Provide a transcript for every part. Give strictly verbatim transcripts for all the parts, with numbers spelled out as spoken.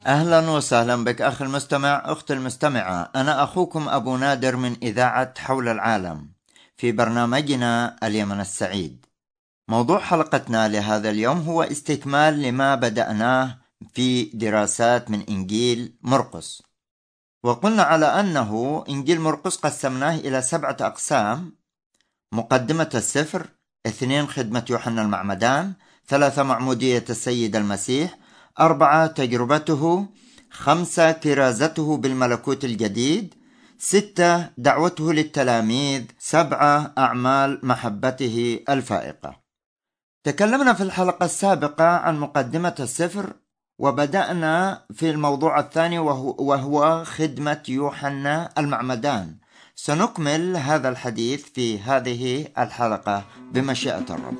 أهلا وسهلا بك أخي المستمع، أختي المستمعة. أنا أخوكم أبو نادر من إذاعة حول العالم في برنامجنا اليمن السعيد. موضوع حلقتنا لهذا اليوم هو استكمال لما بدأناه في دراسات من إنجيل مرقس، وقلنا على أنه إنجيل مرقس قسمناه إلى سبعة أقسام: مقدمة السفر، اثنين خدمة يوحنا المعمدان، ثلاثة معمودية السيد المسيح، أربعة تجربته، خمسة كرازته بالملكوت الجديد، ستة دعوته للتلاميذ، سبعة أعمال محبته الفائقة. تكلمنا في الحلقة السابقة عن مقدمة السفر، وبدأنا في الموضوع الثاني وهو, وهو خدمة يوحنا المعمدان. سنكمل هذا الحديث في هذه الحلقة بمشيئة الرب.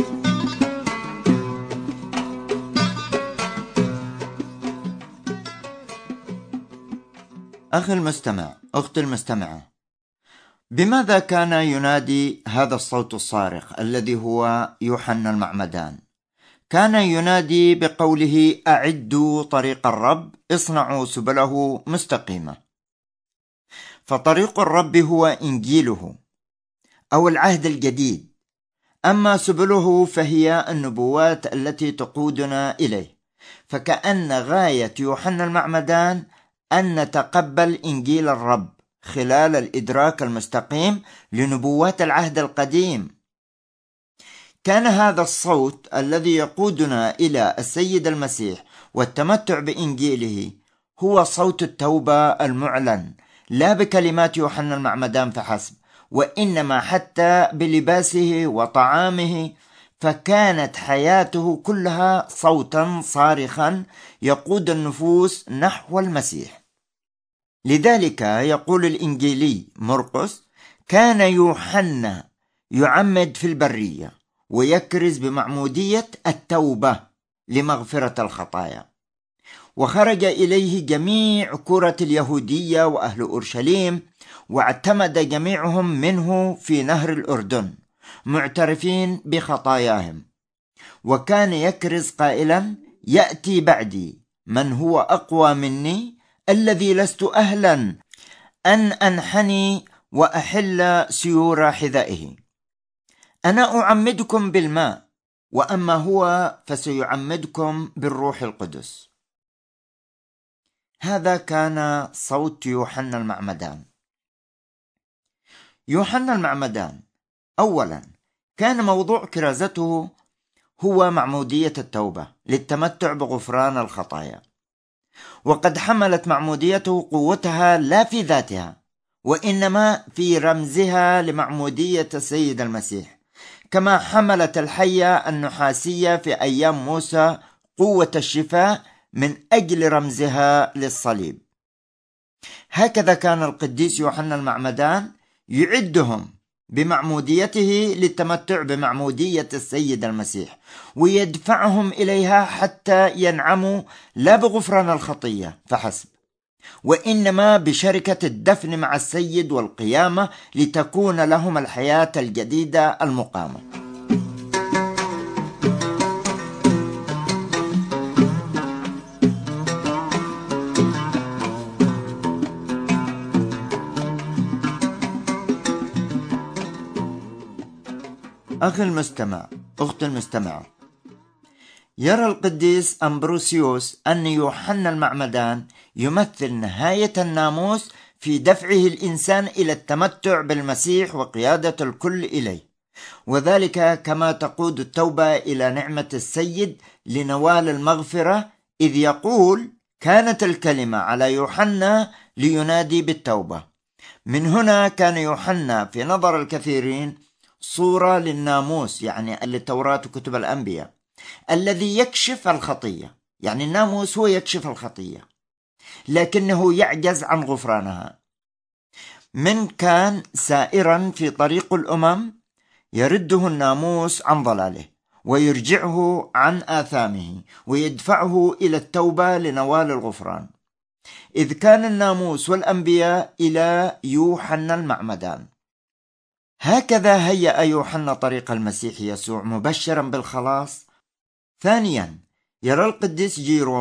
أخي المستمع، أختي المستمعة، بماذا كان ينادي هذا الصوت الصارخ الذي هو يوحنا المعمدان؟ كان ينادي بقوله: أعدوا طريق الرب، اصنعوا سبله مستقيمة. فطريق الرب هو إنجيله أو العهد الجديد، أما سبله فهي النبوات التي تقودنا إليه. فكأن غاية يوحنا المعمدان أن نتقبل إنجيل الرب خلال الإدراك المستقيم لنبوات العهد القديم. كان هذا الصوت الذي يقودنا إلى السيد المسيح والتمتع بإنجيله هو صوت التوبة المعلن، لا بكلمات يوحنا المعمدان فحسب، وإنما حتى بلباسه وطعامه. فكانت حياته كلها صوتا صارخا يقود النفوس نحو المسيح. لذلك يقول الإنجيلي مرقس: كان يوحنا يعمد في البرية ويكرز بمعمودية التوبة لمغفرة الخطايا، وخرج إليه جميع كرة اليهودية وأهل أورشليم، واعتمد جميعهم منه في نهر الأردن معترفين بخطاياهم. وكان يكرز قائلا: يأتي بعدي من هو أقوى مني، الذي لست أهلا أن أنحني وأحل سيور حذائه. أنا أعمدكم بالماء، وأما هو فسيعمدكم بالروح القدس. هذا كان صوت يوحنا المعمدان. يوحنا المعمدان أولا كان موضوع كرازته هو معمودية التوبة للتمتع بغفران الخطايا، وقد حملت معموديته قوتها لا في ذاتها، وإنما في رمزها لمعمودية السيد المسيح، كما حملت الحية النحاسية في أيام موسى قوة الشفاء من أجل رمزها للصليب. هكذا كان القديس يوحنا المعمدان يعدهم بمعموديته للتمتع بمعمودية السيد المسيح، ويدفعهم إليها حتى ينعموا لا بغفران الخطية فحسب، وإنما بشركة الدفن مع السيد والقيامة، لتكون لهم الحياة الجديدة المقامة. أخي المستمع، أختي المستمعة، يرى القديس أمبروسيوس أن يوحنا المعمدان يمثل نهاية الناموس في دفعه الإنسان إلى التمتع بالمسيح وقيادة الكل إليه، وذلك كما تقود التوبة إلى نعمة السيد لنوال المغفرة، إذ يقول: كانت الكلمة على يوحنا لينادي بالتوبة. من هنا كان يوحنا في نظر الكثيرين صورة للناموس، يعني للتوراة وكتب الأنبياء، الذي يكشف الخطية. يعني الناموس هو يكشف الخطية لكنه يعجز عن غفرانها. من كان سائرا في طريق الأمم يرده الناموس عن ضلاله ويرجعه عن آثامه ويدفعه إلى التوبة لنوال الغفران، إذ كان الناموس والأنبياء إلى يوحنا المعمدان. هكذا هيأ يوحنا طريق المسيح يسوع مبشرا بالخلاص. ثانيا، يرى القديس جيروم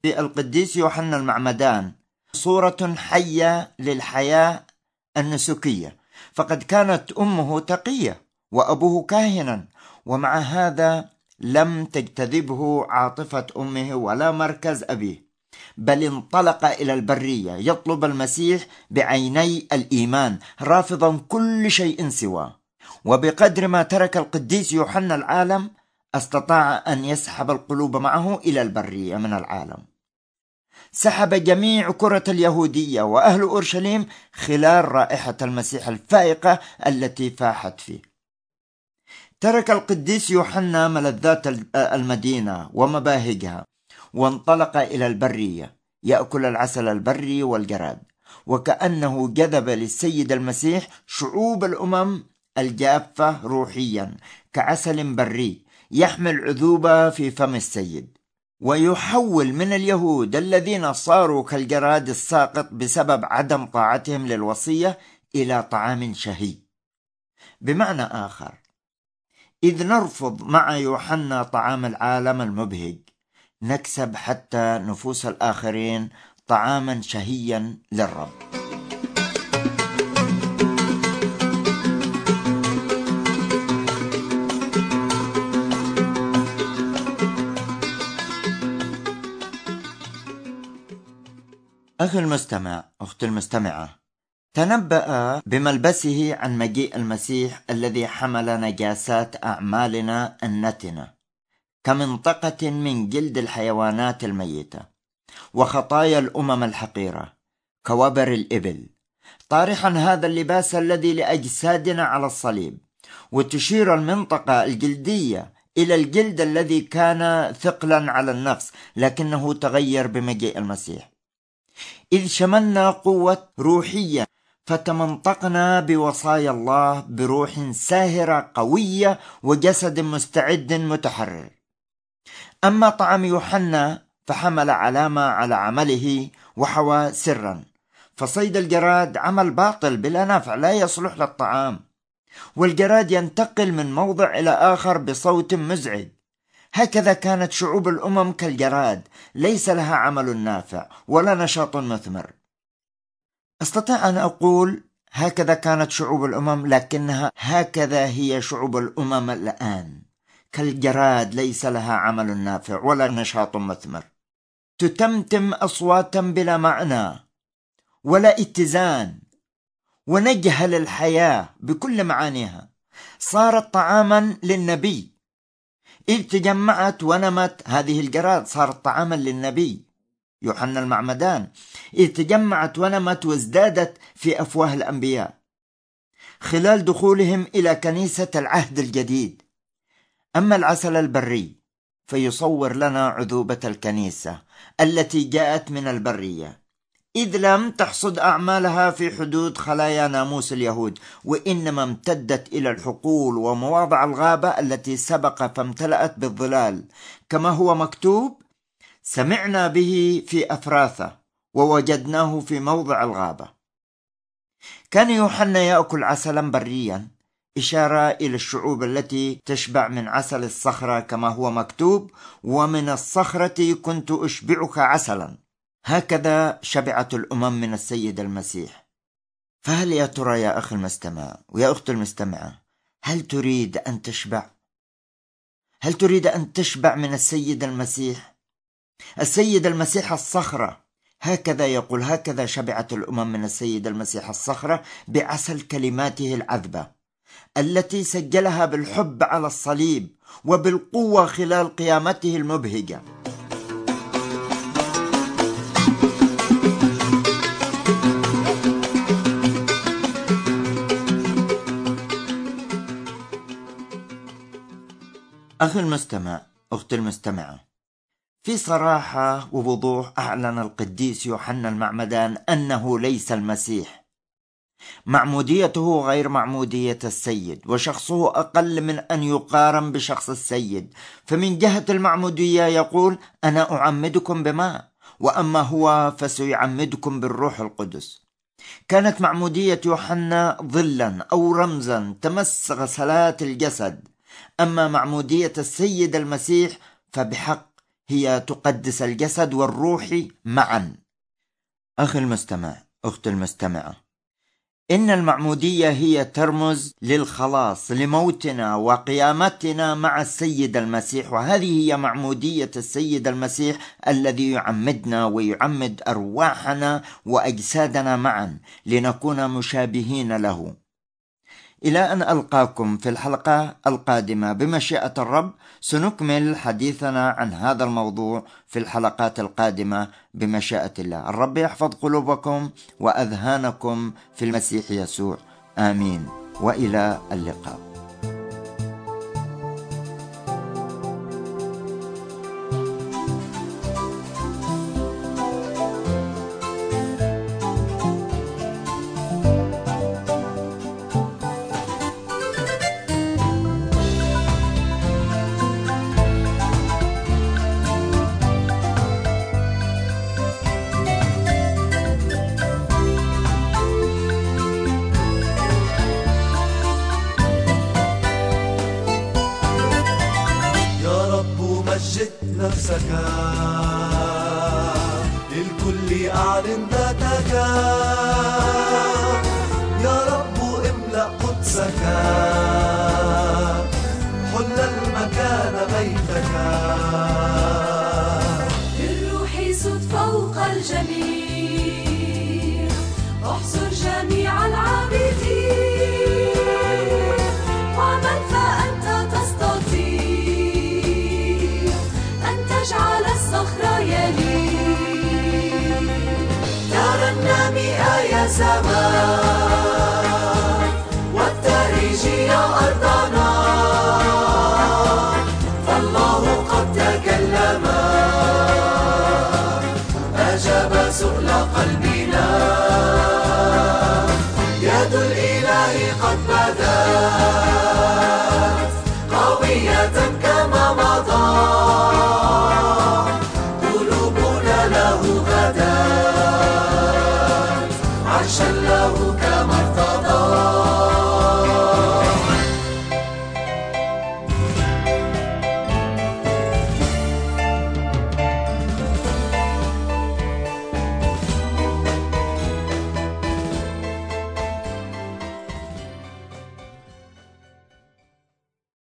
في القديس يوحنا المعمدان صورة حية للحياة النسكية، فقد كانت أمه تقية وأبوه كاهنا، ومع هذا لم تجتذبه عاطفة أمه ولا مركز أبيه، بل انطلق إلى البرية يطلب المسيح بعيني الإيمان، رافضا كل شيء سواه. وبقدر ما ترك القديس يوحنا العالم استطاع أن يسحب القلوب معه إلى البرية من العالم. سحب جميع كرة اليهودية وأهل أورشليم خلال رائحة المسيح الفائقة التي فاحت فيه. ترك القديس يوحنا ملذات المدينة ومباهجها وانطلق إلى البرية يأكل العسل البري والجراد، وكأنه جذب للسيد المسيح شعوب الأمم الجافة روحيا كعسل بري يحمل عذوبة في فم السيد، ويحول من اليهود الذين صاروا كالجراد الساقط بسبب عدم طاعتهم للوصية إلى طعام شهي. بمعنى آخر، إذ نرفض مع يوحنا طعام العالم المبهج، نكسب حتى نفوس الآخرين طعاما شهيا للرب. أخي المستمع، أختي المستمعة، تنبأ بملبسه عن مجيء المسيح الذي حمل نجاسات أعمالنا النتنة كمنطقة من جلد الحيوانات الميتة وخطايا الأمم الحقيرة كوبر الإبل، طارحا هذا اللباس الذي لأجسادنا على الصليب. وتشير المنطقة الجلدية إلى الجلد الذي كان ثقلا على النفس لكنه تغير بمجيء المسيح، إذ شملنا قوة روحية فتمنطقنا بوصايا الله بروح ساهرة قوية وجسد مستعد متحرر. أما طعام يوحنا فحمل علامة على عمله وحوى سرا، فصيد الجراد عمل باطل بلا نفع لا يصلح للطعام، والجراد ينتقل من موضع إلى آخر بصوت مزعج. هكذا كانت شعوب الأمم كالجراد، ليس لها عمل نافع ولا نشاط مثمر. أستطيع أن أقول هكذا كانت شعوب الأمم، لكنها هكذا هي شعوب الأمم الآن، كالجراد ليس لها عمل نافع ولا نشاط مثمر، تتمتم أصواتا بلا معنى ولا اتزان، ونجهل الحياة بكل معانيها. صارت طعاما للنبي، إذ تجمعت ونمت هذه الجراد، صارت طعاما للنبي يوحنا المعمدان، إذ تجمعت ونمت وازدادت في أفواه الأنبياء خلال دخولهم إلى كنيسة العهد الجديد. أما العسل البري فيصور لنا عذوبة الكنيسة التي جاءت من البرية، إذ لم تحصد أعمالها في حدود خلايا ناموس اليهود، وإنما امتدت إلى الحقول ومواضع الغابة التي سبق فامتلأت بالظلال، كما هو مكتوب: سمعنا به في أفراثة ووجدناه في موضع الغابة. كان يوحنا يأكل عسلا بريا، إشارة إلى الشعوب التي تشبع من عسل الصخرة، كما هو مكتوب: ومن الصخرة كنت أشبعك عسلا. هكذا شبعت الأمم من السيد المسيح. فهل يا ترى يا أخي المستمع ويا أخت المستمعة، هل تريد أن تشبع؟ هل تريد أن تشبع من السيد المسيح؟ السيد المسيح الصخرة، هكذا يقول: هكذا شبعت الأمم من السيد المسيح الصخرة بعسل كلماته العذبة التي سجلها بالحب على الصليب وبالقوة خلال قيامته المبهجة. أخي المستمع، أختي المستمعة، في صراحة ووضوح أعلن القديس يوحنا المعمدان أنه ليس المسيح. معموديته غير معمودية السيد، وشخصه أقل من أن يقارن بشخص السيد. فمن جهة المعمودية يقول: أنا أعمدكم بماء، وأما هو فسيعمدكم بالروح القدس. كانت معمودية يوحنا ظلا أو رمزا تمس غسلات الجسد، أما معمودية السيد المسيح فبحق هي تقدس الجسد والروح معا. أخي المستمع، أخت المستمعة، إن المعمودية هي ترمز للخلاص، لموتنا وقيامتنا مع السيد المسيح، وهذه هي معمودية السيد المسيح الذي يعمدنا ويعمد أرواحنا وأجسادنا معا لنكون مشابهين له. إلى أن ألقاكم في الحلقة القادمة بمشيئة الرب، سنكمل حديثنا عن هذا الموضوع في الحلقات القادمة بمشيئة الله. الرب يحفظ قلوبكم وأذهانكم في المسيح يسوع، آمين، وإلى اللقاء. نفسك للكل أعلن ذاتك، يا رب املأ قدسك، حل المكان بيتك، بالروح سد فوق الجميع، احصر جميع العابدين، واعمل فأنت تستطيع تجعل الصخر يلين. ترنمي يا سماء والتاريخ يا أرضنا، فالله قد تكلم أجاب سؤل قلبي.